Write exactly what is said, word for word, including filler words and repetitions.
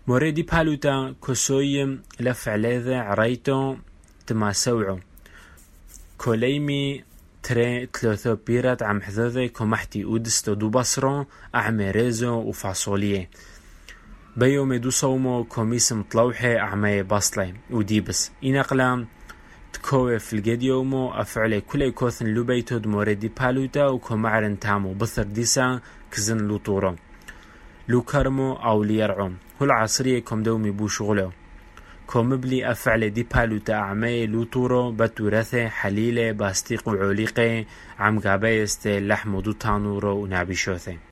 موردي بالوتا كسوي لفعلذا عريتو تماسوعو كوليمي تري ثلاثة بيرات عم حذذي كمحتي ودستو دو بصرو أعمي ريزو وفاصوليه بيو مدو صومو كوميس مطلوحي أعمي بصلي وديبس إنقلا تكوي في الجديومو أفعلي كل كوثن لبيتو دموردي بالوتا وكمعرن تامو بثر ديسا كزن لطورو لو كرمو أو ليرعو هل عصرية كم دومي بو شغلو كومبلي أفعل دي بالوتا أعمي لوطورو بتورثي حليلة باستيق وعوليقي عم قابيست لحم دو تانورو ونعبيشوثي